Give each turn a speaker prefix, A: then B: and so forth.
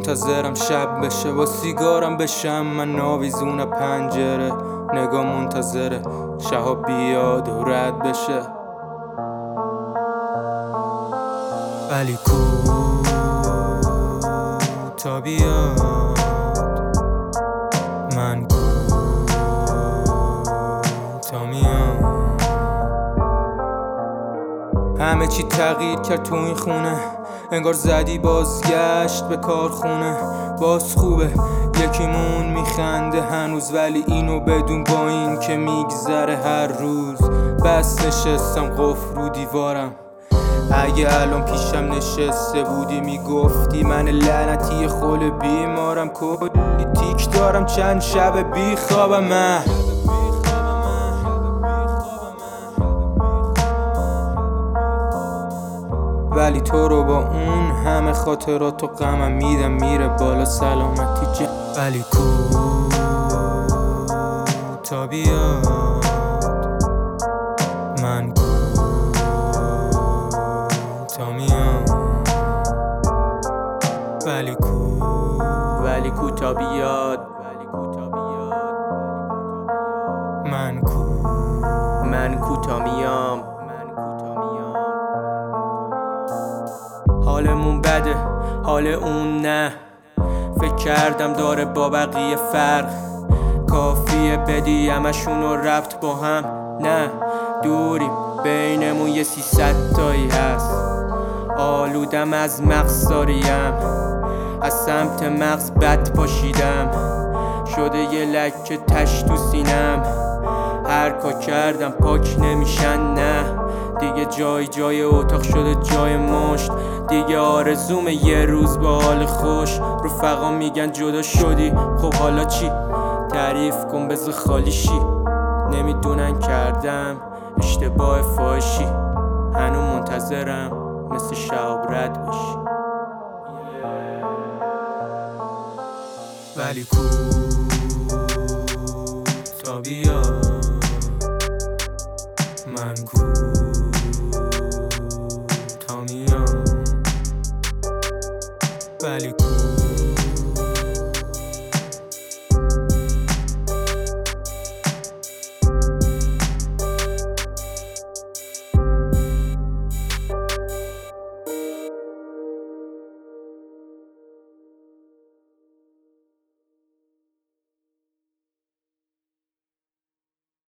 A: منتظرم شب بشه با سیگارم بشم من آویزون پنجره نگاه منتظره شهاب بیاد و رد بشه ولی کو تا بیاد من کو تا میام همه چی تغییر کرد تو این خونه انگار زدی بازگشت به کارخونه باز خوبه یکیمون میخنده هنوز ولی اینو بدون با این که میگذره هر روز بس نشستم قفل رو دیوارم اگه الان پیشم نشسته بودی میگفتی من لعنتی خول بیمارم کلی تیک دارم چند شب بی خوابم من ولی تو رو با اون همه خاطرات و غمم میدم میره بالا سلامتی جن ولی کو تا بیاد من کو تا میام ولی کو تا بیاد من کو تا میام حالمون بده حال اون نه فکر کردم داره با بقیه فرق کافیه بدی همشونو ربط با هم نه دوریم بینمون یه 300 تایی هست آلودم از مغزداریم از سمت مغز بد پاشیدم شده یه لکه تش تو سینم هر کار کردم پاک نمیشن نه دیگه جای اتاق شده جای مشت دیگه آرزوم یه روز با حال خوش رفقا میگن جدا شدی خب حالا چی تعریف کن بذار خالی شی نمیدونن کردم اشتباه فاشی هنو منتظرم مثل شهاب رد بشی ولی کو تا بیاد من کو